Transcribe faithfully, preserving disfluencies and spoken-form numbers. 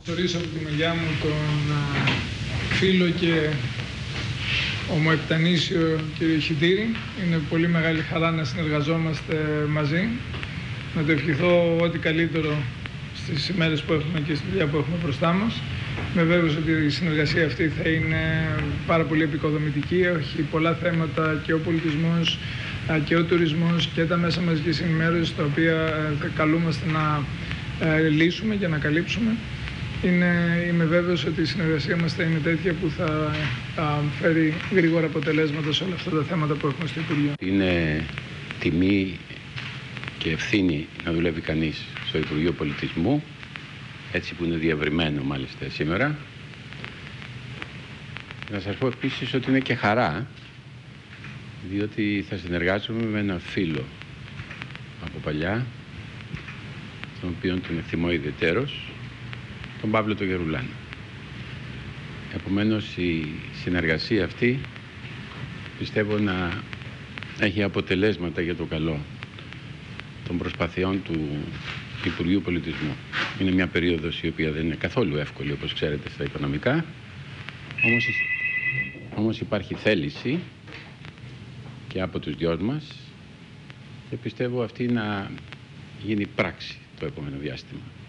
Θεωρήσω από τη μεριά μου τον φίλο και ομοεπτανήσιο κύριο Χιτήρη. Είναι πολύ μεγάλη χαρά να συνεργαζόμαστε μαζί. Να το ευχηθώ ό,τι καλύτερο στις ημέρες που έχουμε και στη δουλειά που έχουμε μπροστά μας. Είμαι βέβαιος ότι η συνεργασία αυτή θα είναι πάρα πολύ επικοδομητική. Έχει πολλά θέματα και ο πολιτισμός και ο τουρισμός και τα μέσα μαζικής ενημέρωσης, τα οποία θα καλούμαστε να λύσουμε και να καλύψουμε. Είναι, είμαι βέβαιος ότι η συνεργασία μας θα είναι τέτοια που θα, θα φέρει γρήγορα αποτελέσματα σε όλα αυτά τα θέματα που έχουμε στο Υπουργείο. Είναι τιμή και ευθύνη να δουλεύει κανείς στο Υπουργείο Πολιτισμού, έτσι που είναι διευρυμένο μάλιστα σήμερα. Να σας πω επίσης ότι είναι και χαρά, διότι θα συνεργάζομαι με έναν φίλο από παλιά, τον οποίο τον εκτιμώ ιδιαιτέρως, τον Παύλο τον Γερουλάνο. Επομένως η συνεργασία αυτή πιστεύω να έχει αποτελέσματα για το καλό των προσπαθειών του Υπουργείου Πολιτισμού. Είναι μια περίοδος η οποία δεν είναι καθόλου εύκολη, όπως ξέρετε, στα οικονομικά, όμως, όμως υπάρχει θέληση και από τους δυο μας και πιστεύω αυτή να γίνει πράξη το επόμενο διάστημα.